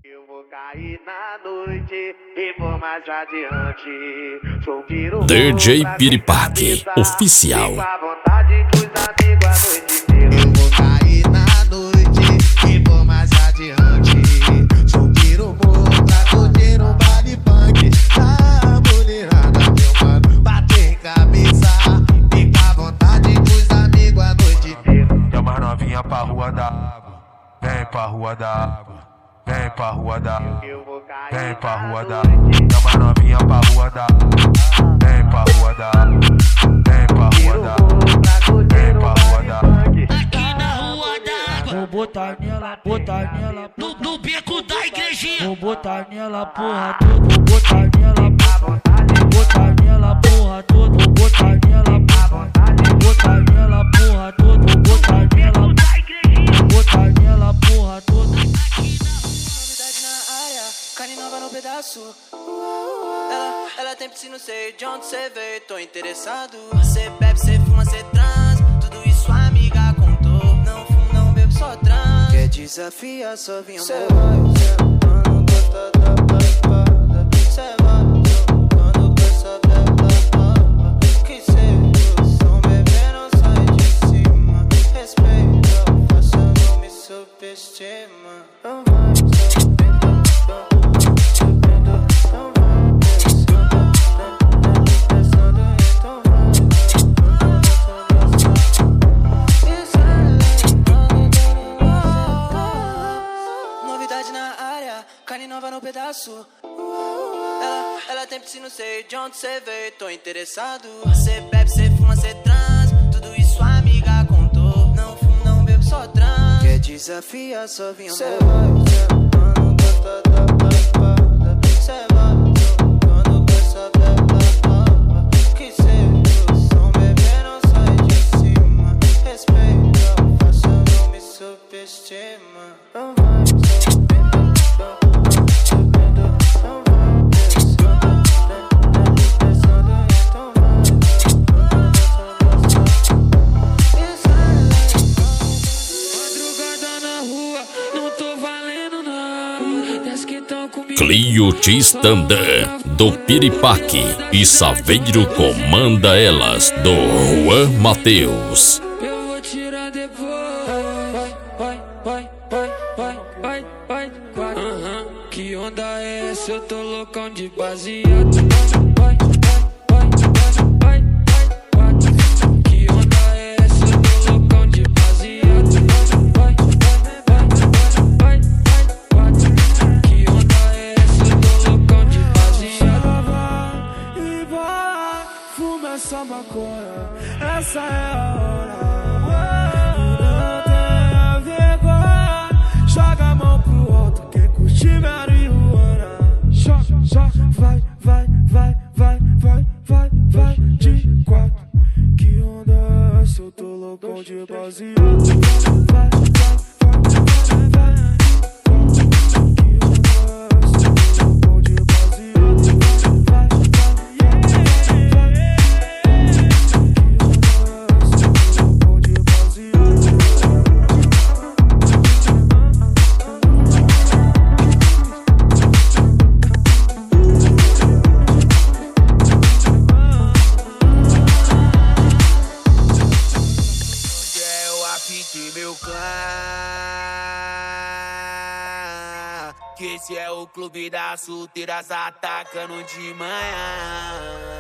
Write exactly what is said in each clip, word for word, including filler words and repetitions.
Eu vou cair na noite e vou mais adiante. Sou piro D J Piripaque Oficial. Fico à vontade pros amigos a noite inteira. Eu vou cair na noite e vou mais adiante. Sou piro trago no baile punk. A mulherada, meu mano, bater cabeça. Fica à vontade pros amigos a noite inteira. Chama as novinha pra rua da água. Vem pra rua da água. Vem pra rua da água. Vem pra rua da água. Chama as novinha pra rua da água. Vem pra rua da água. Vem pra rua da água. Vem pra rua da água. Aqui na rua da água. Vou botar nela, botar nela No, no beco da igrejinha. Vou botar nela, porra toda. Vou botar nela, vou botar nela, porra toda. Vou botar nela, vou botar nela, porra toda. Vou botar nela, vou botar nela, porra toda. Novidade na área, carne nova no pedaço. Ela, ela tem piscina, não sei de onde cê veio, tô interessado. Cê bebe, cê fuma, cê trans, tudo isso a amiga contou. Não fumo, não bebo, só trans. Quer desafiar, só vinha amor. Cê vai sentando, gosta da papada. Cê vai jogando com essa bela papa. Que sedução, bebê, não sai de cima. Respeita, faça, não me subestima. Não vai. Carne nova no pedaço. Ela, ela tem piscina, não sei de onde cê veio, tô interessado. Cê bebe, cê fuma, cê trans, tudo isso a amiga contou. Não fumo, não bebo, só trans. Quer desafiar, só vinha amor. Cê vai sentando, gosta da papada. Cê vai jogando com essa bela papa. Que sedução, bebê, não sai de cima. Respeita, faça, não me subestima. Não vai. Clio Tistandã do Piripaque e Saveiro comanda elas do Juan Mateus. Eu vou tirar depois. Vai, vai, vai, vai, vai, vai, vai. Uhum. Que onda é essa? Eu tô loucão de baseado. Vai, vai, vai, vai, vai, vai. Que onda é essa? Eu tô loucão de baseado. Vai, vai, vai, vai, vai, vai. Que onda é essa? Eu tô loucão de baseado. E vai, fuma essa maconha. Essa é a hora. Joga a mão pro alto, quem curte marihuana. Joga, joga, vai, vai, vai, vai, vai, vai, vai. De quatro, que onda é essa? Eu tô loucão de baseado. Vai, vai, vai, vai, vai. Que onda é essa? Eu tô loucão de baseado. Vai, vai, vai, vai. Que onda é essa? Eu tô loucão de baseado. Meu clã, que esse é o clube das solteiras atacando de manhã.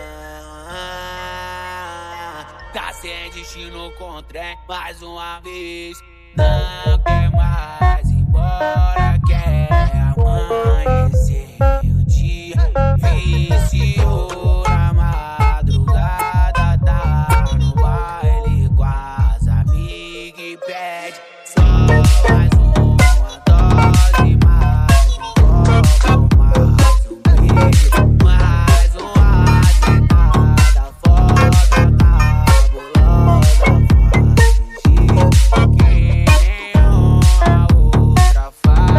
Tá sem destino contra mais uma vez. Não quer mais ir embora, quer amanhecer o dia. Viciou na madrugada, tá no baile com as amigas e pede só mais uma dose, mais um copo, mais um beijo, mais uma sentada foda, cabulosa, faz fingir que nem uma outra faz.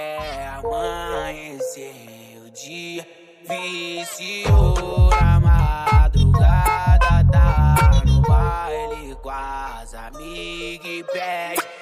até amanhecer o dia. Viciou na madrugada, tá no baile com as amigas e pede